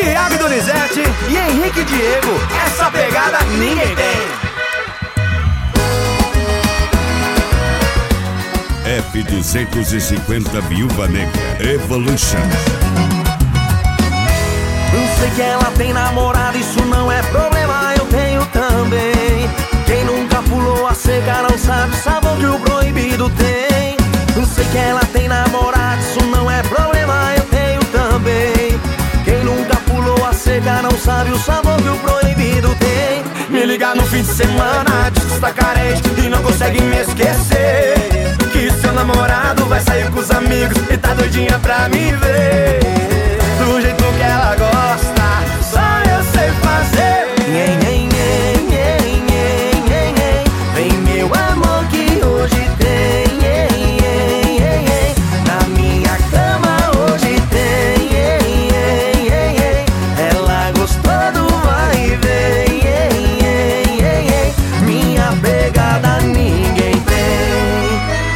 Thiago Donizete e Henrique Diego, essa pegada ninguém tem. F250 Viúva Negra Evolution. Não sei que ela tem namorado, isso não é problema, eu tenho também. Quem nunca pulou a cerca não sabe o sabor que o proibido tem. Não sei que ela tem namorado, isso não é problema, eu tenho também. Quem nunca pulou a cerca não sabe o sabor que o proibido tem. Me ligar no fim de semana, diz que está carente e não consegue me esquecer. Que seu namorado vai sair com os amigos e tá doidinha pra me ver. Do jeito que ela gosta, só eu sei fazer. Vem meu amor que hoje tem. Na minha cama hoje tem. Ela gostou do vai e vem. Minha pegada ninguém tem.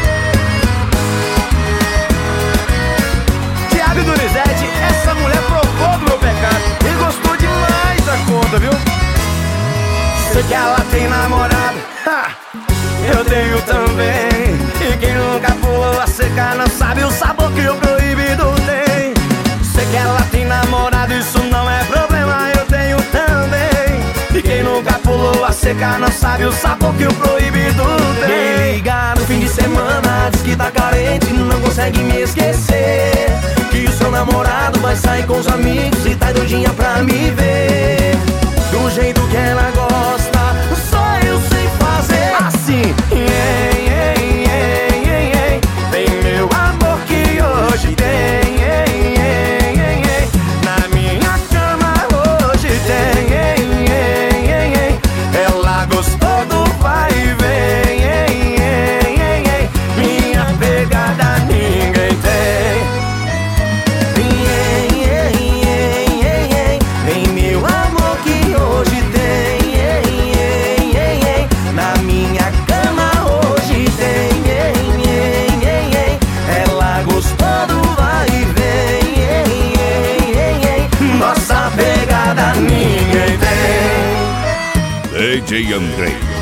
Thiago Donizete, essa mulher provou do meu pecado e gostou demais da conta, viu? Sei que ela tem namorado, eu tenho também. E quem nunca pulou a cerca não sabe o sabor que o proibido tem. Sei que ela tem namorado, isso não é problema, eu tenho também. E quem nunca pulou a cerca não sabe o sabor que o proibido tem. Me liga no fim de semana, diz que tá carente, não consegue me esquecer. Que o seu namorado vai sair com os amigos e tá doidinha pra me ver. Do jeito que ela gosta, só eu sei fazer assim. Vem meu amor que hoje tem. Na minha cama hoje tem. Ela gostou do vai e vem. Minha pegada ninguém tem. Vem meu amor que hoje tem. Na minha cama hoje tem. Ela gostou do vai e vem. Nossa pegada ninguém tem. DJ Andrei